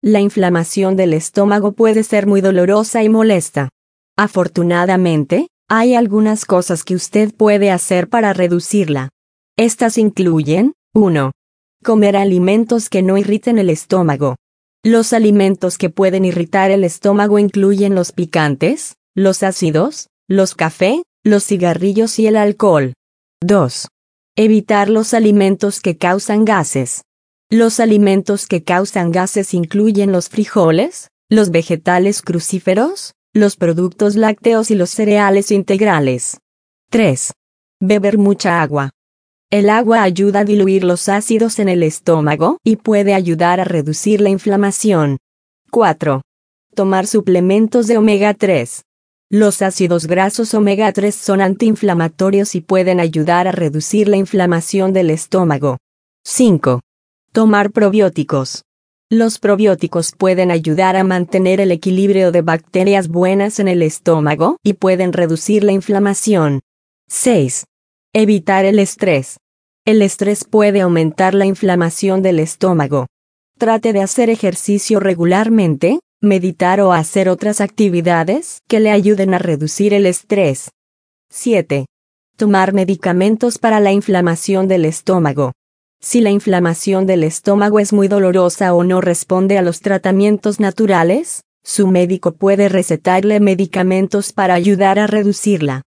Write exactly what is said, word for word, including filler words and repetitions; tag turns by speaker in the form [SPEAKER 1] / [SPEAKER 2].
[SPEAKER 1] La inflamación del estómago puede ser muy dolorosa y molesta. Afortunadamente, hay algunas cosas que usted puede hacer para reducirla. Estas incluyen: uno. Comer alimentos que no irriten el estómago. Los alimentos que pueden irritar el estómago incluyen los picantes, los ácidos, los café, los cigarrillos y el alcohol. dos. Evitar los alimentos que causan gases. Los alimentos que causan gases incluyen los frijoles, los vegetales crucíferos, los productos lácteos y los cereales integrales. tres. Beber mucha agua. El agua ayuda a diluir los ácidos en el estómago y puede ayudar a reducir la inflamación. cuatro. Tomar suplementos de omega tres. Los ácidos grasos omega tres son antiinflamatorios y pueden ayudar a reducir la inflamación del estómago. cinco. Tomar probióticos. Los probióticos pueden ayudar a mantener el equilibrio de bacterias buenas en el estómago y pueden reducir la inflamación. seis. Evitar el estrés. El estrés puede aumentar la inflamación del estómago. Trate de hacer ejercicio regularmente, meditar o hacer otras actividades que le ayuden a reducir el estrés. siete. Tomar medicamentos para la inflamación del estómago. Si la inflamación del estómago es muy dolorosa o no responde a los tratamientos naturales, su médico puede recetarle medicamentos para ayudar a reducirla.